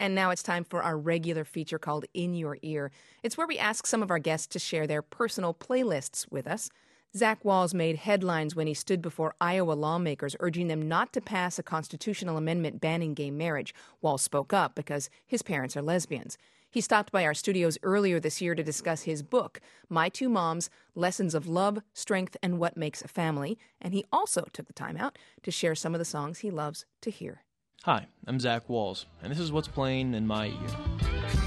And now it's time for our regular feature called In Your Ear. It's where we ask some of our guests to share their personal playlists with us. Zach Wahls made headlines when he stood before Iowa lawmakers urging them not to pass a constitutional amendment banning gay marriage. Wahls spoke up because his parents are lesbians. He stopped by our studios earlier this year to discuss his book, My Two Moms, Lessons of Love, Strength, and What Makes a Family. And he also took the time out to share some of the songs he loves to hear. Hi, I'm Zach Wahls, and this is what's playing in my ear.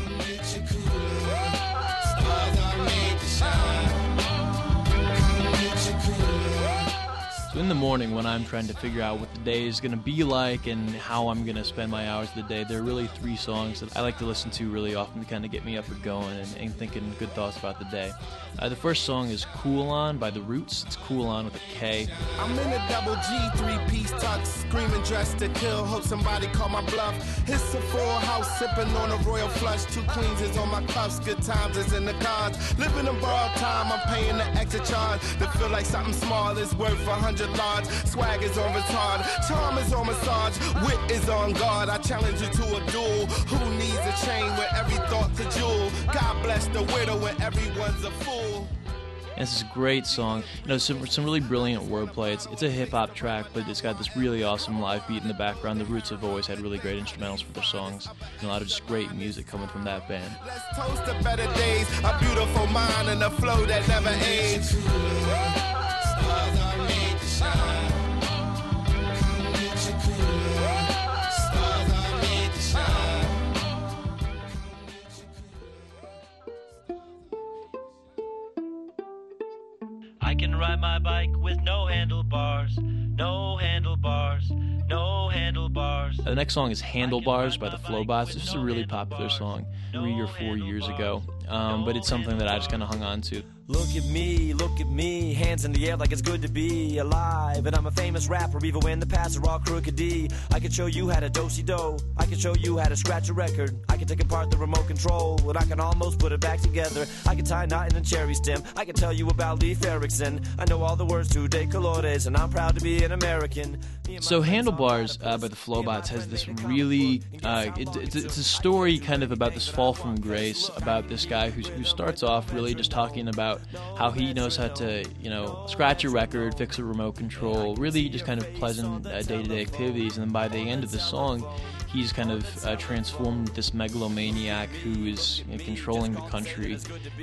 So in the morning when I'm trying to figure out what the day is going to be like and how I'm going to spend my hours of the day, there are really three songs that I like to listen to really often to kind of get me up and going and thinking good thoughts about the day. The first song is Cool On by The Roots. It's Cool On with a K. I'm in a double G, three-piece tux, screaming dressed to kill, hope somebody call my bluff. It's a full house, sipping on a royal flush, 2 queens is on my cuffs, good times is in the cards. Living in borrowed time, I'm paying the extra charge. To feel like something small is worth 100 large. Swag is on retard, charm is on massage, wit is on guard. I challenge you to a duel. Who needs a chain where every thought's a jewel? God bless the widow when everyone's a fool. And this is a great song. You know, some really brilliant wordplay. It's a hip-hop track, but it's got this really awesome live beat in the background. The Roots have always had really great instrumentals for their songs, and a lot of just great music coming from that band. Let's toast the better days, a beautiful mind and a flow that never ages. Stars are made to shine. Stars are made to shine. I can ride my bike with no handlebars, no handlebars, no handlebars. The next song is Handlebars by the Flowbots. This is a really popular song 3 or 4 years ago, but it's something that I just kind of hung on to. Look at me, hands in the air like it's good to be alive. And I'm a famous rapper, even when the paths are all crooked D. I can show you how to do-si-do, I can show you how to scratch a record. I can take apart the remote control, and I can almost put it back together. I can tie a knot in a cherry stem, I can tell you about Leif Erikson. I know all the words to De Colores, and I'm proud to be an American. So Handlebars by the Flowbots has this really, it's a story kind of about this fall from grace, about this guy who starts off really just talking about how he knows how to, scratch a record, fix a remote control, really just kind of pleasant day-to-day activities. And then by the end of the song, he's kind of transformed this megalomaniac who is controlling the country.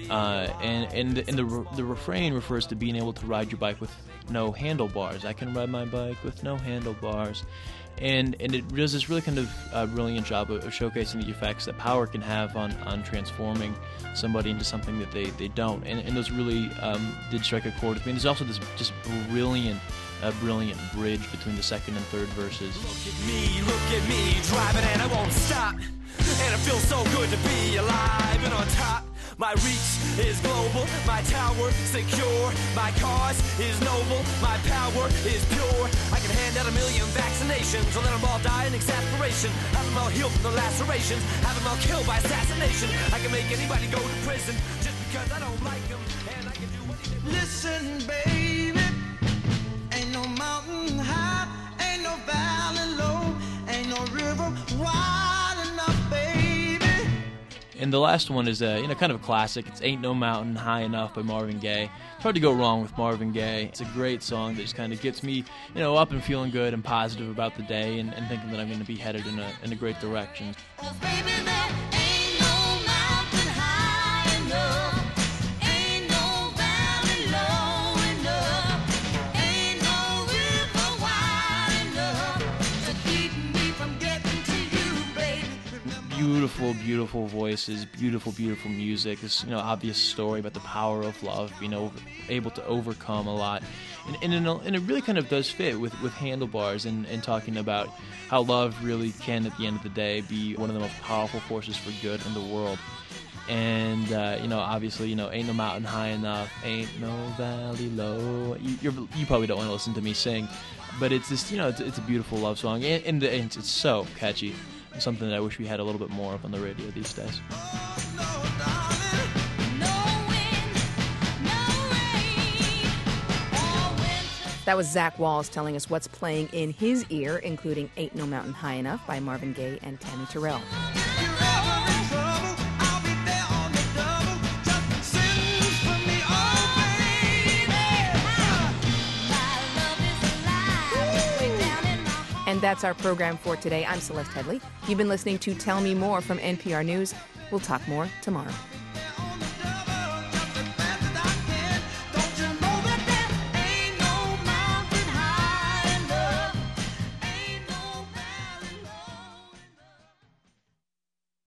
And the refrain refers to being able to ride your bike with no handlebars. I can ride my bike with no handlebars. And it does this really kind of brilliant job of showcasing the effects that power can have on transforming somebody into something that they don't. And those really did strike a chord with me. And there's also this just brilliant bridge between the second and third verses. Look at me, driving and I won't stop. And it feels so good to be alive and on top. My reach is global, my tower secure. My cause is noble, my power is pure. I can hand out 1 million vaccinations, or let them all die in exasperation. Have them all healed from the lacerations, have them all killed by assassination. I can make anybody go to prison just because I don't like them. And I can do anything. Listen, baby, ain't no mountain high, ain't no valley low, ain't no river wide enough, baby. And the last one is kind of a classic. It's Ain't No Mountain High Enough by Marvin Gaye. It's hard to go wrong with Marvin Gaye. It's a great song that just kind of gets me, up and feeling good and positive about the day and thinking that I'm going to be headed in a great direction. Beautiful voices, beautiful music. This obvious story about the power of love, being able to overcome a lot, and it really kind of does fit with Handlebars and talking about how love really can, at the end of the day, be one of the most powerful forces for good in the world. And obviously, ain't no mountain high enough, ain't no valley low. You probably don't want to listen to me sing, but it's just it's a beautiful love song, and it's so catchy. Something that I wish we had a little bit more of on the radio these days. That was Zach Wahls telling us what's playing in his ear, including Ain't No Mountain High Enough by Marvin Gaye and Tammy Terrell. that's our program for today. I'm Celeste Headley. You've been listening to Tell Me More from NPR News. We'll talk more tomorrow.